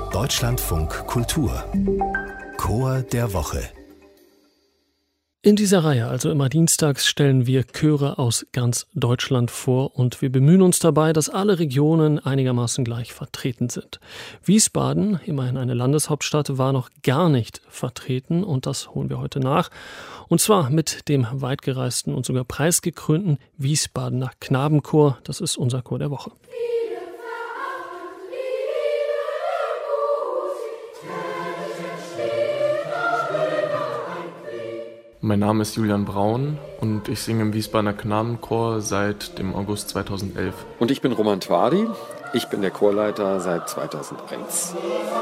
Deutschlandfunk Kultur Chor der Woche. In dieser Reihe, also immer dienstags, stellen wir Chöre aus ganz Deutschland vor und wir bemühen uns dabei, dass alle Regionen einigermaßen gleich vertreten sind. Wiesbaden, immerhin eine Landeshauptstadt, war noch gar nicht vertreten und das holen wir heute nach. Und zwar mit dem weitgereisten und sogar preisgekrönten Wiesbadener Knabenchor. Das ist unser Chor der Woche. Mein Name ist Julian Braun und ich singe im Wiesbadener Knabenchor seit dem August 2011. Und ich bin Roman Twardy, ich bin der Chorleiter seit 2001.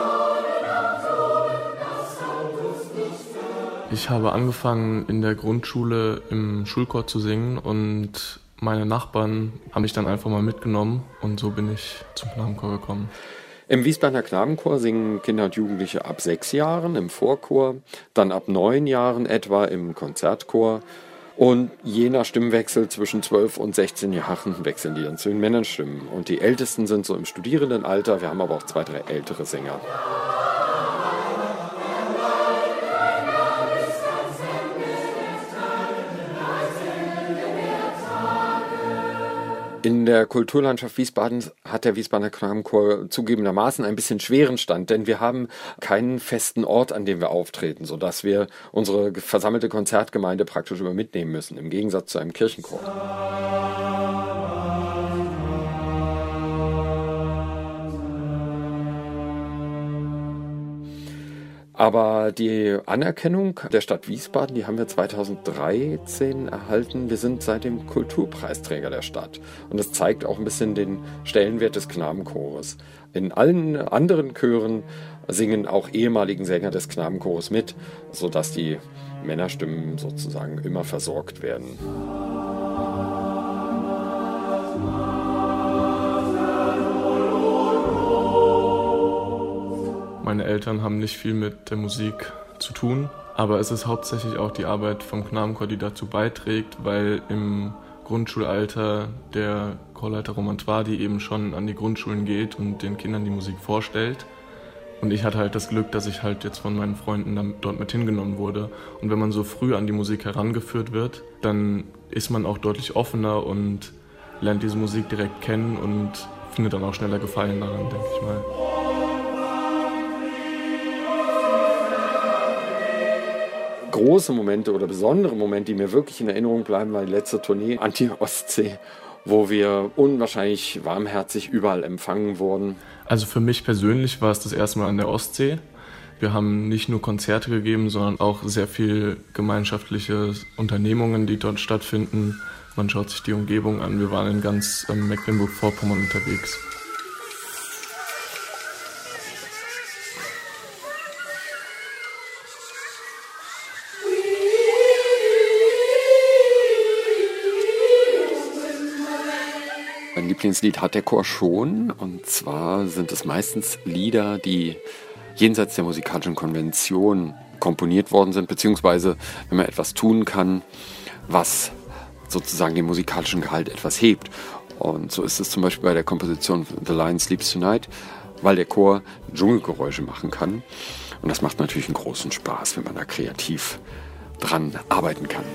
Ich habe angefangen in der Grundschule im Schulchor zu singen und meine Nachbarn haben mich dann einfach mal mitgenommen und so bin ich zum Knabenchor gekommen. Im Wiesbadener Knabenchor singen Kinder und Jugendliche ab 6 Jahren im Vorchor, dann ab 9 Jahren etwa im Konzertchor und je nach Stimmwechsel zwischen 12 und 16 Jahren wechseln die dann zu den Männerstimmen. Und die Ältesten sind so im Studierendenalter, wir haben aber auch 2, 3 ältere Sänger. In der Kulturlandschaft Wiesbadens hat der Wiesbadener Knabenchor zugegebenermaßen ein bisschen schweren Stand, denn wir haben keinen festen Ort, an dem wir auftreten, sodass wir unsere versammelte Konzertgemeinde praktisch immer mitnehmen müssen, im Gegensatz zu einem Kirchenchor. Aber die Anerkennung der Stadt Wiesbaden, die haben wir 2013 erhalten. Wir sind seitdem Kulturpreisträger der Stadt. Und das zeigt auch ein bisschen den Stellenwert des Knabenchores. In allen anderen Chören singen auch ehemaligen Sänger des Knabenchores mit, sodass die Männerstimmen sozusagen immer versorgt werden. Meine Eltern haben nicht viel mit der Musik zu tun, aber es ist hauptsächlich auch die Arbeit vom Knabenchor, die dazu beiträgt, weil im Grundschulalter der Chorleiter Roman Twardy eben schon an die Grundschulen geht und den Kindern die Musik vorstellt. Und ich hatte halt das Glück, dass ich halt jetzt von meinen Freunden dort mit hingenommen wurde. Und wenn man so früh an die Musik herangeführt wird, dann ist man auch deutlich offener und lernt diese Musik direkt kennen und findet dann auch schneller Gefallen daran, denke ich mal. Große Momente oder besondere Momente, die mir wirklich in Erinnerung bleiben, war die letzte Tournee an die Ostsee, wo wir unwahrscheinlich warmherzig überall empfangen wurden. Also für mich persönlich war es das erste Mal an der Ostsee. Wir haben nicht nur Konzerte gegeben, sondern auch sehr viel gemeinschaftliche Unternehmungen, die dort stattfinden. Man schaut sich die Umgebung an. Wir waren in ganz Mecklenburg-Vorpommern unterwegs. Mein Lieblingslied hat der Chor schon, und zwar sind es meistens Lieder, die jenseits der musikalischen Konvention komponiert worden sind, beziehungsweise wenn man etwas tun kann, was sozusagen den musikalischen Gehalt etwas hebt. Und so ist es zum Beispiel bei der Komposition The Lion Sleeps Tonight, weil der Chor Dschungelgeräusche machen kann. Und das macht natürlich einen großen Spaß, wenn man da kreativ dran arbeiten kann.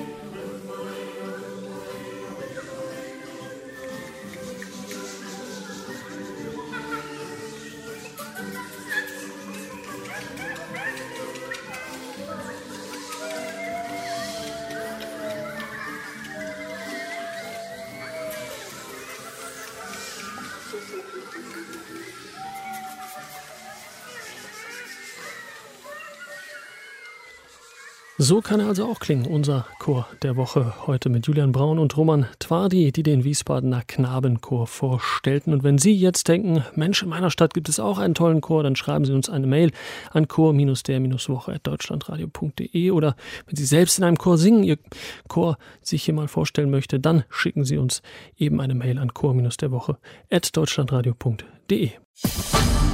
So kann er also auch klingen, unser Chor der Woche heute mit Julian Braun und Roman Twardy, die den Wiesbadener Knabenchor vorstellten. Und wenn Sie jetzt denken, Mensch, in meiner Stadt gibt es auch einen tollen Chor, dann schreiben Sie uns eine Mail an chor-der-woche@deutschlandradio.de oder wenn Sie selbst in einem Chor singen, Ihr Chor sich hier mal vorstellen möchte, dann schicken Sie uns eben eine Mail an chor-der-woche@deutschlandradio.de.